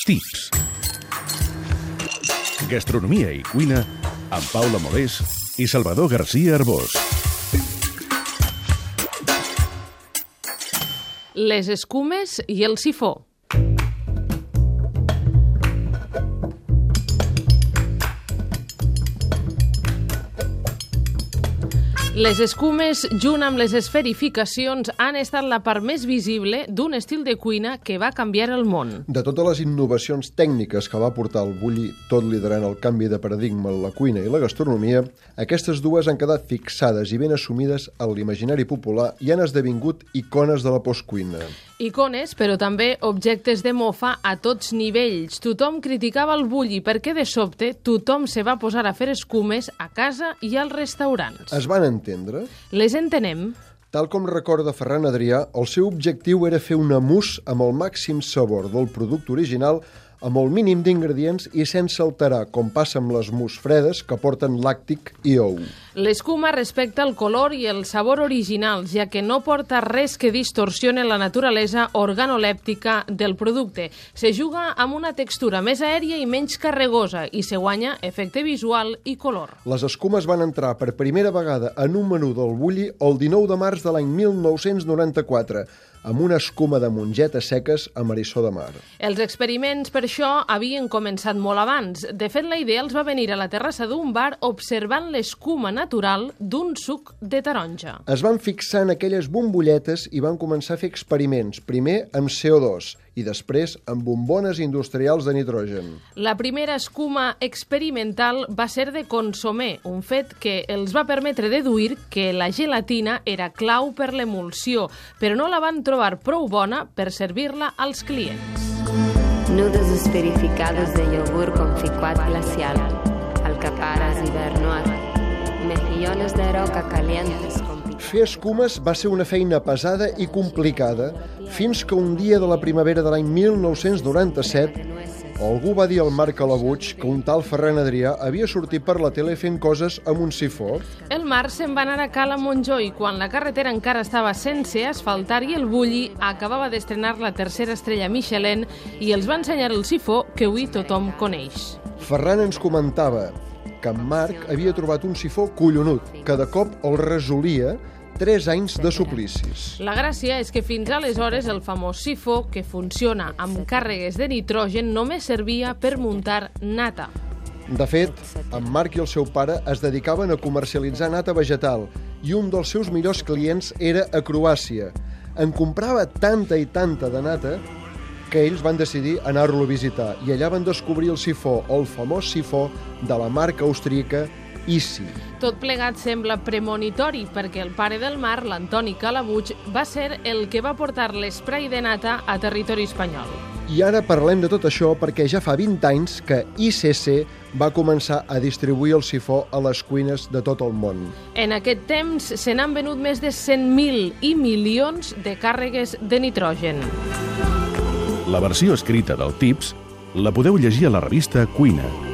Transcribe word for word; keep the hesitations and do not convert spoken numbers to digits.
Tips. Gastronomia i cuina amb Paula Molés i Salvador García Arbós. Les escumes i el sifó. Les escumes, junt amb les esferificacions, han estat la part més visible d'un estil de cuina que va canviar el món. De totes les innovacions tècniques que va portar el bulli, tot liderant el canvi de paradigma en la cuina i la gastronomia, aquestes dues han quedat fixades i ben assumides en l'imaginari popular i han esdevingut icones de la postcuina. Icones, però també objectes de mofa a tots nivells. Tothom criticava el bulli perquè, de sobte, tothom se va posar a fer escumes a casa i als restaurants. Es van entendre? Les entenem? Tal com recorda Ferran Adrià, el seu objectiu era fer una mousse amb el màxim sabor del producte original, amb el mínim d'ingredients i sense alterar, com passa amb les mousse fredes que porten làctic i ou. L'escuma respecta el color i el sabor originals, ja que no porta res que distorsione la naturalesa organolèptica del producte. Se juga amb una textura més aèria i menys carregosa i se guanya efecte visual i color. Les escumes van entrar per primera vegada en un menú del bulli el dinou de març de l'any mil nou-cents noranta-quatre, amb una escuma de mongetes seques a Marissó de Mar. Els experiments per això havien començat molt abans. De fet, la idea els va venir a la terrassa d'un bar observant l'escuma natural d'un suc de taronja. Es van fixar en aquelles bombolletes i van començar a fer experiments, primer amb C O dos i després amb bombones industrials de nitrogen. La primera escuma experimental va ser de consomé, un fet que els va permetre deduir que la gelatina era clau per l'emulsió, però no la van trobar prou bona per servir-la als clients. Nudos esferificados de yogur con ficuat glacial, alcaparras y vernois, mejillones de roca calientes con... Fer escumes va ser una feina pesada i complicada, fins que un dia de la primavera de l'any mil nou-cents noranta-set algú va dir al Marc Calabuig que un tal Ferran Adrià havia sortit per la tele fent coses amb un sifó. El Marc se'n va anar a Cala Montjó i quan la carretera encara estava sense asfaltar i el bulli acabava d'estrenar la tercera estrella Michelin i els va ensenyar el sifó que avui tothom coneix. Ferran ens comentava que en Marc havia trobat un sifó collonut, que de cop el resolia tres anys de suplicis. La gràcia és que fins aleshores el famós sifó, que funciona amb càrregues de nitrogen, només servia per muntar nata. De fet, en Marc i el seu pare es dedicaven a comercialitzar nata vegetal i un dels seus millors clients era a Croàcia. En comprava tanta i tanta de nata que ells van decidir anar-lo a visitar i allà van descobrir el sifó, el famós sifó de la marca austríaca Isi. Tot plegat sembla premonitori perquè el pare del Marc, l'Antoni Calabuig, va ser el que va portar l'esprai de nata a territori espanyol. I ara parlem de tot això perquè ja fa vint anys que I C C va començar a distribuir el sifó a les cuines de tot el món. En aquest temps se n'han venut més de cent mil i milions de càrregues de nitrogen. La versió escrita del Tips la podeu llegir a la revista Cuina.